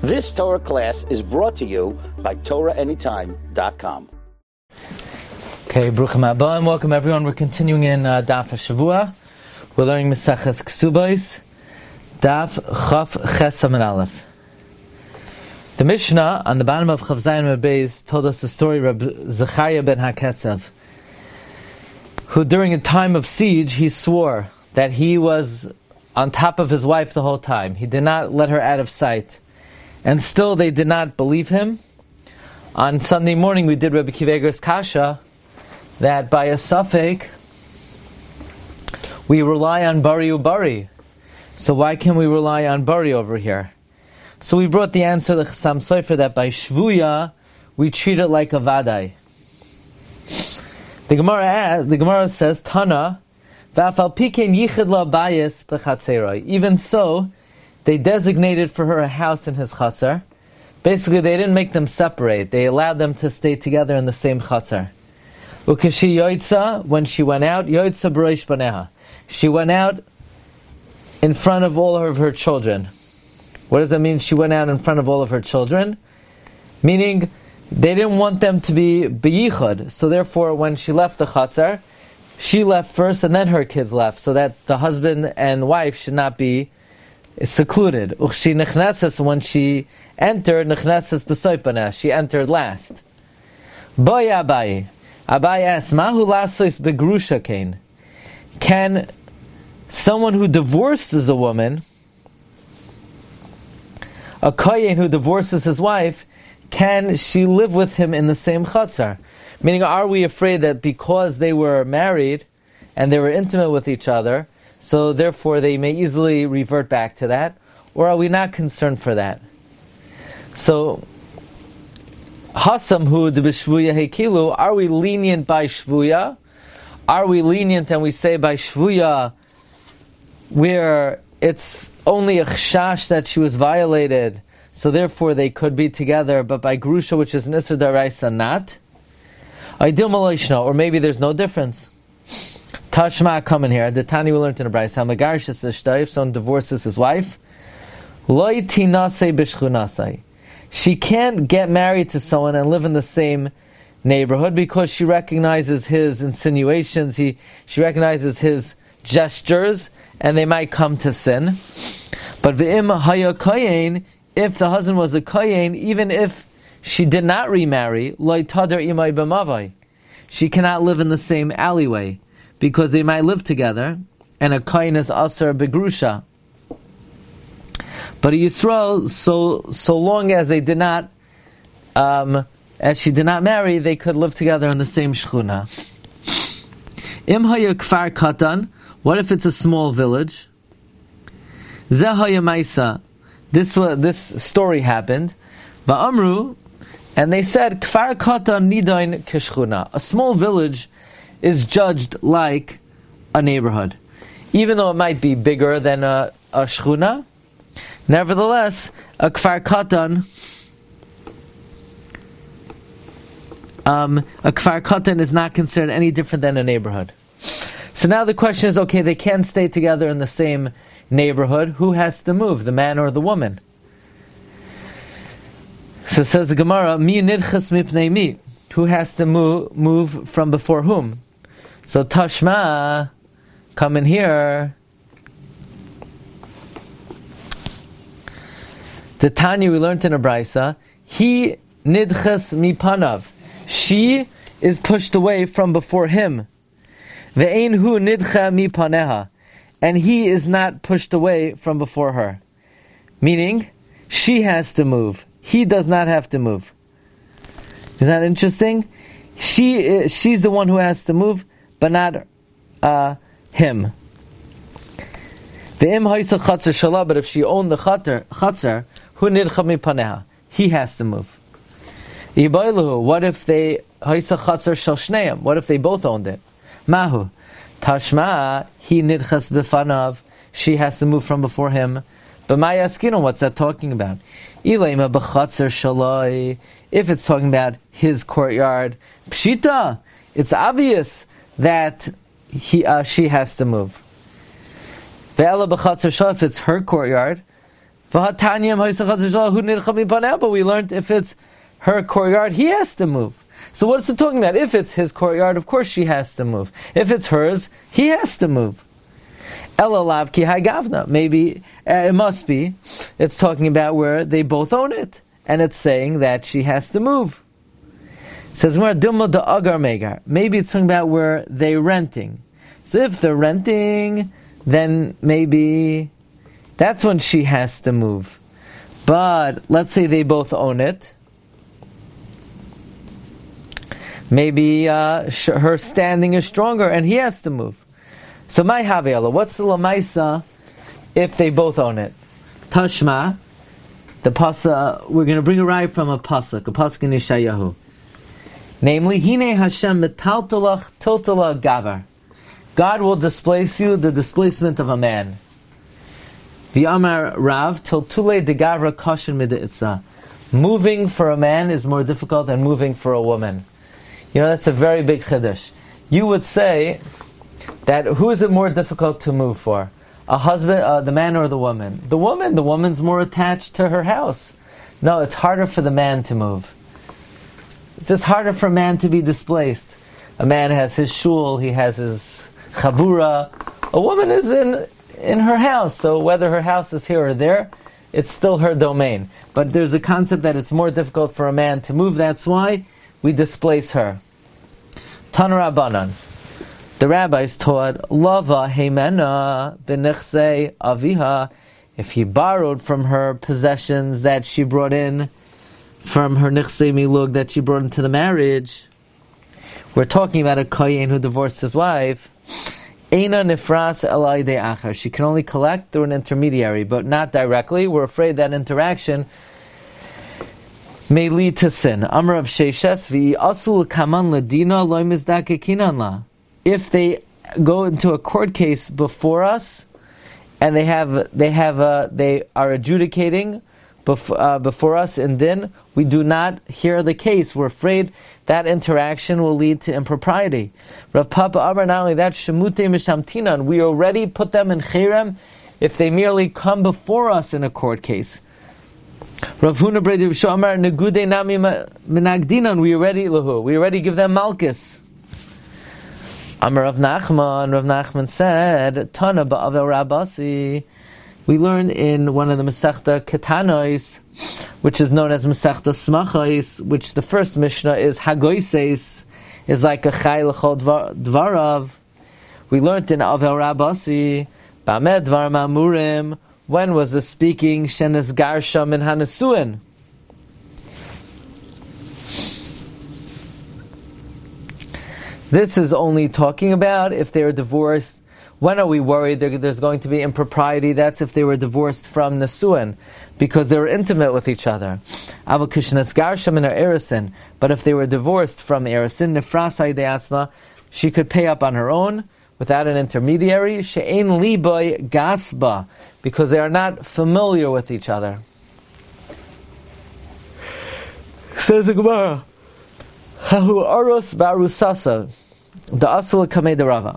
This Torah class is brought to you by TorahAnytime.com. Okay, Bruchim Haba, and welcome everyone. We're continuing in Daf HaShavua. We're learning Meseches Ksubos, Daf Chaf Ches Amud Aleph. The Mishnah on the bottom of Chav Zayin Beis told us the story of Reb Zechariah ben HaKetzev, who during a time of siege, he swore that he was on top of his wife the whole time. He did not let her out of sight. And still they did not believe him. On Sunday morning we did Rebbe Akiva Eiger's Kasha, that by a suffix, we rely on Bari Ubari. So why can't we rely on Bari over here? So we brought the answer to Chassam Sofer that by Shvuya, we treat it like a Vadai. The Gemara says, Tana, V'afal pikein yichid la bayis b'chatzeroi. Even so, they designated for her a house in his chatzar. Basically, they didn't make them separate. They allowed them to stay together in the same chatzar. Ukeshi yoitza, when she went out, yoitza b'roish baneha. She went out in front of all of her children. What does that mean? She went out in front of all of her children? Meaning, they didn't want them to be beyichud. So therefore, when she left the chatzar, she left first and then her kids left, so that the husband and wife should not be secluded. Uchshi nechneses, when she entered, nechneses b'soy paneh, she entered last. Boy Abaye. Abaye asks, Mahu lasois begrusha kain. Can someone who divorces a woman, a kohen who divorces his wife, can she live with him in the same chatzar? Meaning, are we afraid that because they were married and they were intimate with each other, so therefore they may easily revert back to that? Or are we not concerned for that? So, Hasam hu de b'shvuya hekilu, are we lenient by shvuya? Are we lenient and we say by shvuya where it's only a chashash that she was violated, so therefore they could be together, but by grusha, which is an Isser D'Oraisa, not? Or maybe there's no difference. Tashma, come in here. The Tani we learned in the Brayso. Hamagarsh is if someone divorces his wife, Loi tinasei b'shchunasei. She can't get married to someone and live in the same neighborhood because she recognizes his insinuations, she recognizes his gestures, and they might come to sin. But v'im haya kohen, if the husband was a kohen, even if she did not remarry, Loi tader imay b'mavai, she cannot live in the same alleyway, because they might live together, and a kohen is aser begrusha. But a Yisrael, so long as they did not, as she did not marry, they could live together in the same shchuna. Im haya kfar katan, what if it's a small village? Zeh haya maisa, this story happened. Va'amru, and they said, Kfar katan nidain keshchuna. A small village is judged like a neighborhood. Even though it might be bigger than a shchuna, nevertheless, a kfar katan is not considered any different than a neighborhood. So now the question is, okay, they can't stay together in the same neighborhood. Who has to move, the man or the woman? So it says the Gemara, Mi nidchas mipnei mi. Who has to move from before whom? So Tashma, come in here. The Tanya we learned in a Brayso, he nidchas mipanav. She is pushed away from before him. Ve'ein hu nidcha mipaneha. And he is not pushed away from before her. Meaning, she has to move. He does not have to move. Isn't that interesting? She's the one who has to move, but not him. But if she owned the chatzar, who nidcha mipaneha? He has to move. What if they what if they both owned it? Mahu tashma he nidchas b'fanav. She has to move from before him. But Mayaskino, what's that talking about? Ilema b'chatzar shaloi. If it's talking about his courtyard, pshita, it's obvious that she has to move. Ve'ela b'chatzar shaloi, if it's her courtyard, But we learned if it's her courtyard, he has to move. So what's it talking about? If it's his courtyard, of course she has to move. If it's hers, he has to move. Maybe it must be. It's talking about where they both own it, and it's saying that she has to move. It says maybe it's talking about where they're renting. So if they're renting, then maybe that's when she has to move. But let's say they both own it. Maybe her standing is stronger and he has to move. So my Havela, what's the Lamaisa if they both own it? Tashma, the Pasuk, we're going to bring a ride from a Pasuk in Yeshayahu. Namely, Hine Hashem metaltalach totala gavar. God will displace you, the displacement of a man. V'amar Rav, tiltule de gavra kashin mid'itza. Moving for a man is more difficult than moving for a woman. You know, that's a very big chiddush. You would say that who is it more difficult to move for? A husband, the man or the woman? The woman. The woman's more attached to her house. No, it's harder for the man to move. It's just harder for a man to be displaced. A man has his shul, he has his chabura. A woman is in her house, so whether her house is here or there, it's still her domain. But there's a concept that it's more difficult for a man to move, that's why we displace her. Tana Rabbanan. The rabbis taught, Lava Heimena b'nechsei aviha, if he borrowed from her possessions that she brought in, from her nechsei milug that she brought into the marriage. We're talking about a kohen who divorced his wife. Eina nifras elai de achar. She can only collect through an intermediary, but not directly. We're afraid that interaction may lead to sin. Amar of Sheishes vi asul kaman ladina loy mizdake kinan la. If they go into a court case before us, and they are adjudicating before us in din, we do not hear the case. We're afraid that interaction will lead to impropriety. Rav Papa Amar, not only that, shemute mishamtinan, we already put them in cherem if they merely come before us in a court case. Rav Huna Bredi Shamar negude nami minagdinan, we already give them malchus. Amar Rav Nachman said, Tana ba'avel rabasi. We learned in one of the Masechta Ketanois, which is known as Masechta Smachais, which the first Mishnah is Hagoises, is like a Chai L'chol Dvarav. We learned in Avel Rabasi, Ba'med Dvar Ma'amurim, when was the speaking Shenes Garsha Min Hanesuin? This is only talking about if they are divorced. When are we worried there's going to be impropriety? That's if they were divorced from Nesuin, because they were intimate with each other. But if they were divorced from Erisin, Nefrasai Deatzma, she could pay up on her own without an intermediary. She'ein liboy gasba, because they are not familiar with each other. Says the Gemara, Hahu aros barusasa, the asul kamei derava.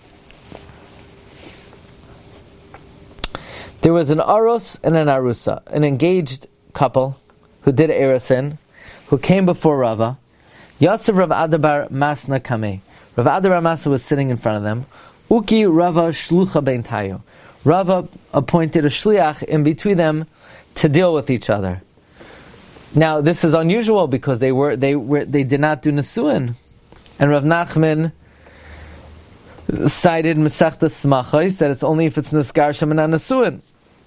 There was an aros and an arusa, an engaged couple who did erisin, who came before Rava. Yosef Rav Adabar Masna Kameh. Rav Adabar Masna was sitting in front of them. Uki Rava Shlucha Ben Tayo. Rava appointed a shliach in between them to deal with each other. Now this is unusual because they did not do nesuin, and Rav Nachman cited Masechta Smachos that it's only if it's Niskar Shemin Nesuin.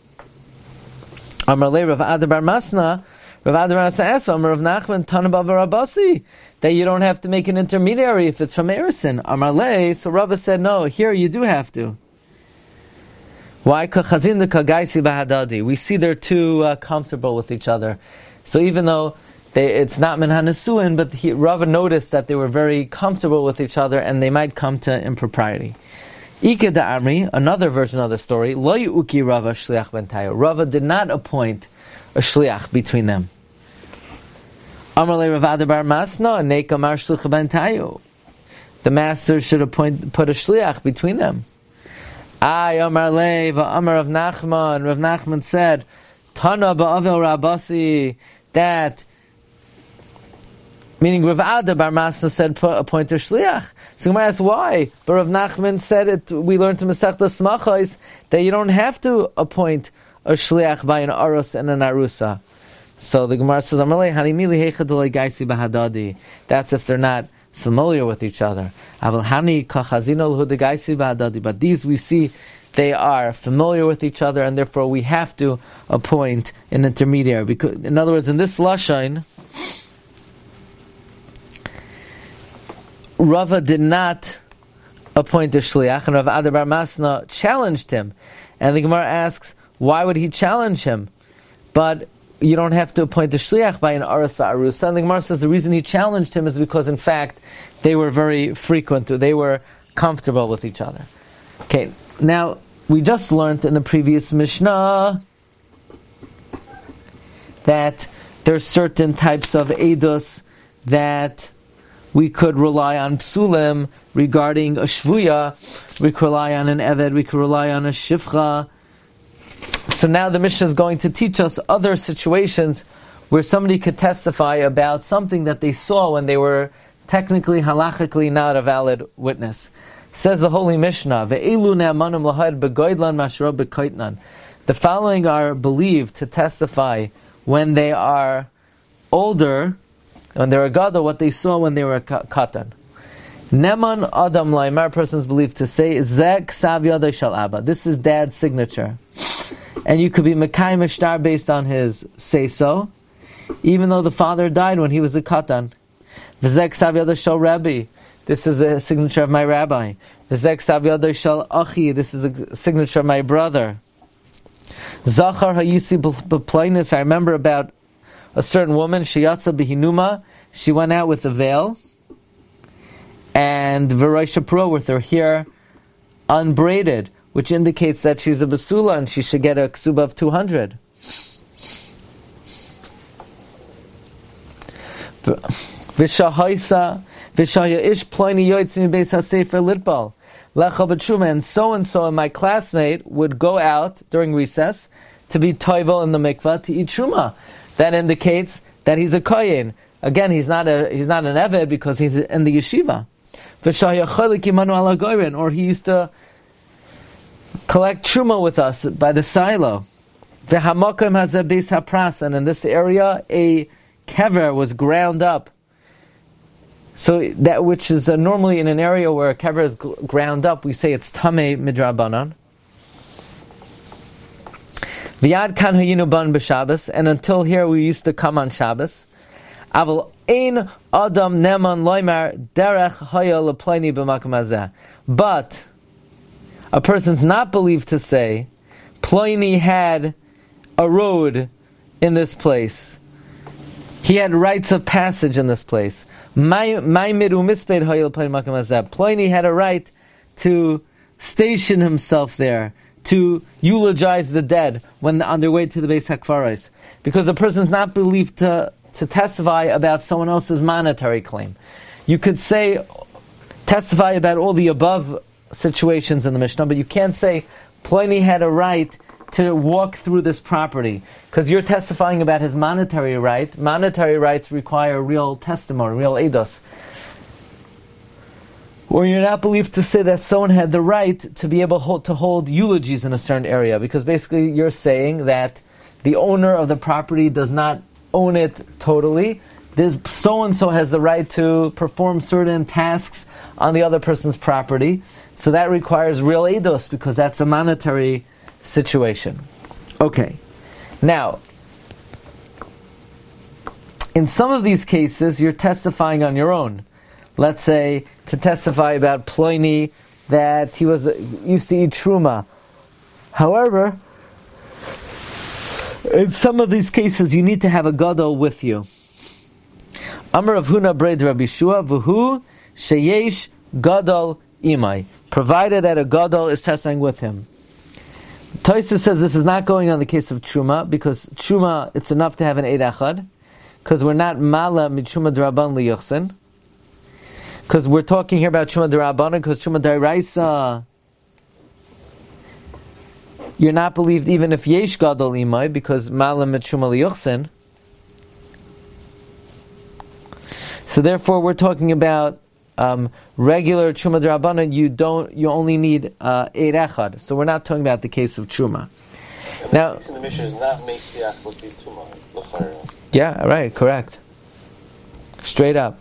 Amar le Rav Adabar Masna. Rav Adabar Masna asked Amar Rav Nachman Tanabav Rabasi that you don't have to make an intermediary if it's from Erisin. Amar le, so Rava said no. Here you do have to. Why? We see they're too comfortable with each other. So even though it's not min hanesuin, but Rava noticed that they were very comfortable with each other and they might come to impropriety. Ike da Amri, another version of the story, Lo yu'uki Rava shliach ben Tayo. Rava did not appoint a shliach between them. Amar le Rav Adabar Masna, Neik amar shliach ben Tayo. The master should put a shliach between them. Amar le Amar Rav Nachman. Rav Nachman said, Tana ba'avel Rabasi, that, meaning Rav Ada Bar Masna said appoint a shliach. So Gemara asks why? But Rav Nachman said it. We learned in Masechta Smachos that you don't have to appoint a shliach by an arus and an arusa. So the Gemara says, that's if they're not familiar with each other. But these we see they are familiar with each other, and therefore we have to appoint an intermediary. Because, in other words, in this lashon, Rava did not appoint a shliach, and Rav Ada Bar Masna challenged him. And the Gemara asks, why would he challenge him? But you don't have to appoint a shliach by an aras va'arusa. And the Gemara says the reason he challenged him is because, in fact, they were very frequent. They were comfortable with each other. Okay, now, we just learned in the previous Mishnah that there are certain types of edus that we could rely on psulim regarding a shvuya. We could rely on an eved. We could rely on a shifcha. So now the Mishnah is going to teach us other situations where somebody could testify about something that they saw when they were technically, halachically not a valid witness. Says the Holy Mishnah, the following are believed to testify when they are older, when they're a gada, what they saw when they were a katan. Neman Adam Laimar, person is believed to say, Zek Sav Yadai Shal Abba. This is dad's signature. And you could be Mekai Mishtar based on his say-so, even though the father died when he was a katan. V'zek Sav Yadai Shal Rabbi. This is a signature of my rabbi. V'zek Sav Yadai Shal Achi. This is a signature of my brother. Zachar Hayisi B'Plainis. I remember about a certain woman, Shiyatza B'Hinuma. She went out with a veil, and V'Rosh Pro with her hair unbraided, which indicates that she's a basula and she should get a ksuba of 200. V'Shahaysa V'Shaya Ish Ploini Yoitzim Beis HaSefer Litbal Lecha B'Tshuma, and so my classmate would go out during recess to be toivel in the mikvah to eat shuma. That indicates that he's a kohen. Again, he's not an eved because he's in the yeshiva. Or he used to collect truma with us by the silo. And in this area, a kever was ground up. So that which is normally in an area where a kever is ground up, we say it's tamei midrabanan. V'yad kan hayinu ban b'Shabbos, and until here we used to come on Shabbos. Aval ein adam neman loymar derech haya leploni b'makom hazeh. But a person's not believed to say, Pliny had a road in this place. He had rights of passage in this place. Pliny had a right to station himself there, to eulogize the dead when on their way to the Beis HaKvaros. Because a person's not believed to testify about someone else's monetary claim. You could say, testify about all the above situations in the Mishnah, but you can't say Pliny had a right to walk through this property, because you're testifying about his monetary right. Monetary rights require real testimony, real eidos. Or you're not believed to say that someone had the right to be able to hold eulogies in a certain area, because basically you're saying that the owner of the property does not own it totally. This so-and-so has the right to perform certain tasks on the other person's property. So that requires real eidos, because that's a monetary situation. Okay. Now, in some of these cases, you're testifying on your own. Let's say, to testify about Pliny, that he used to eat truma. However, in some of these cases, you need to have a gadol with you. Amar Rav Huna Breid Rabbi Shua v'hu sheyesh gadol imai, provided that a gadol is testifying with him. Tosfos says this is not going on the case of truma, because truma, it's enough to have an eid achad, because we're not mala mitruma d'Rabban liyuchsin, because we're talking here about truma d'Rabban, because truma d'Oraisa you're not believed even if yesh gadol imay, because malam et truma liyuchsin. So therefore, we're talking about regular truma d'Rabbanan. You only need eid echad. So we're not talking about the case of truma. Now, the mission is not meisiach l'fi tumah. Yeah, right, correct. Straight up.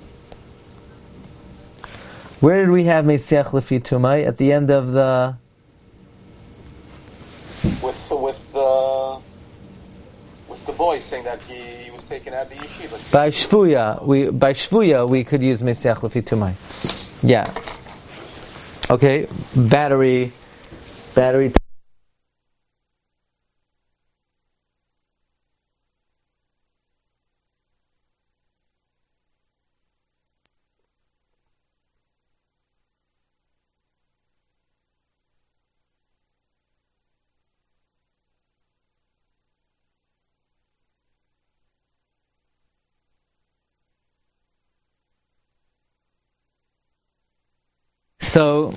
Where did we have meisiach l'fi tumah at the end of the? With the boy saying that he was taken out of the yeshiva. By shvuya we could use meisiach l'fi tumah. Yeah. Okay. Battery. So,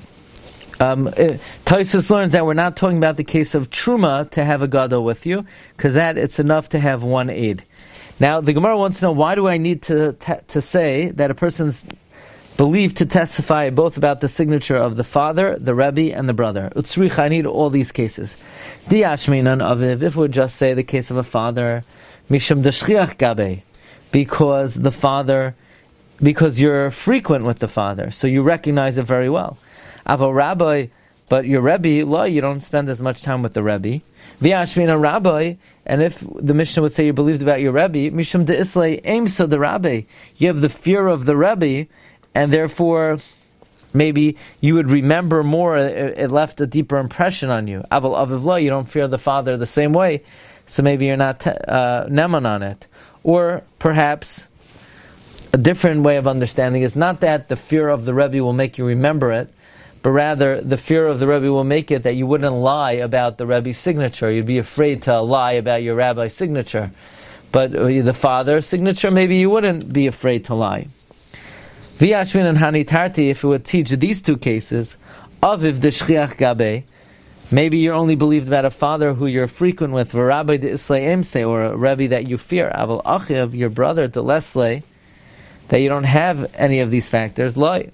Tosfos learns that we're not talking about the case of truma to have a gadol with you, because that it's enough to have one aid. Now, the Gemara wants to know, why do I need to say that a person's believed to testify both about the signature of the father, the Rebbe, and the brother? Utzrich, I need all these cases. Diashminan aviv, if we would just say the case of a father, mishum deshchiach gabe, because the father, because you're frequent with the father, so you recognize it very well. Aval rabbi, but your Rebbe, la, you don't spend as much time with the Rebbe. V'yashmina rabbi, and if the Mishnah would say you believed about your Rebbe, mishum de'islay aimsa the Rabbi, you have the fear of the Rebbe, and therefore maybe you would remember more, it left a deeper impression on you. Aval aviv la, you don't fear the father the same way, so maybe you're not neman on it. Or perhaps a different way of understanding is not that the fear of the Rebbe will make you remember it, but rather the fear of the Rebbe will make it that you wouldn't lie about the Rebbe's signature. You'd be afraid to lie about your rabbi's signature. But the father's signature, maybe you wouldn't be afraid to lie. V'yashvin and Hanitarti, if it would teach these two cases, aviv deshchiach gabe, maybe you're only believed about a father who you're frequent with, v'rabbi de'islay emse, or a Rebbe that you fear, aval achiv, your brother deleslay, that you don't have any of these factors, loy.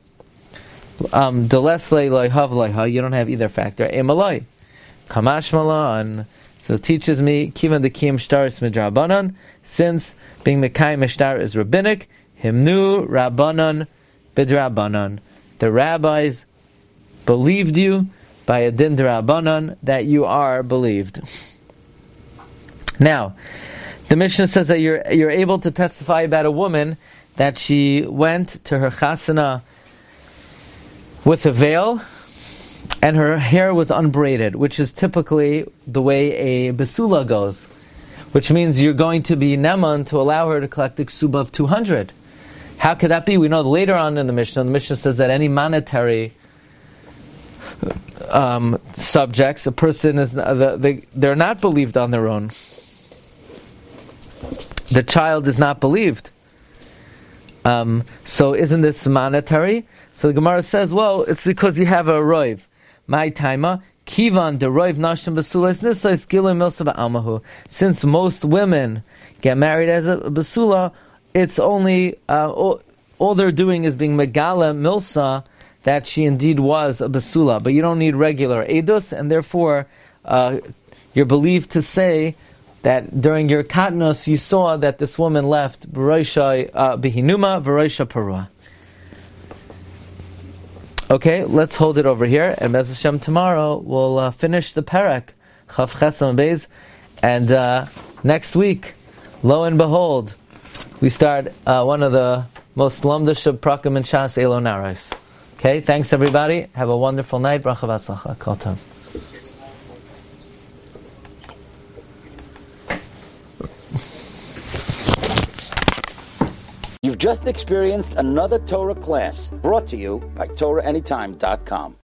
Deleslay loy hav loy ha, you don't have either factor. Emaloi. Kamash malan. So it teaches me, kivan de kiyam shtaris midrabanan, since being mekayim shtar is rabbinic, himnu rabbanan bidrabanan. The rabbis believed you by a din drabanan that you are believed. Now, the Mishnah says that you're able to testify about a woman that she went to her chasana with a veil, and her hair was unbraided, which is typically the way a basula goes, which means you're going to be neman to allow her to collect a ksuba of 200. How could that be? We know later on in the Mishnah says that any monetary subjects, a person is they're not believed on their own. The child is not believed. So isn't this monetary? So the Gemara says, well, it's because you have a roiv. My taima, kivan de roiv nashim basulas nisais gilu milsa ba'almahu. Since most women get married as a basula, it's only all they're doing is being megala milsa that she indeed was a basula. But you don't need regular edus, and therefore you're believed to say that during your katnos you saw that this woman left b'roisha behinuma v'roisha parua. Okay, let's hold it over here, and Bez Hashem tomorrow we'll finish the Perek Chav Chesam Beis, and next week, lo and behold, we start one of the most lamdash of prakim and shas Elon Aros. Okay, thanks everybody. Have a wonderful night. Bracha v'atzlacha. Kol tov. You've just experienced another Torah class brought to you by TorahAnytime.com.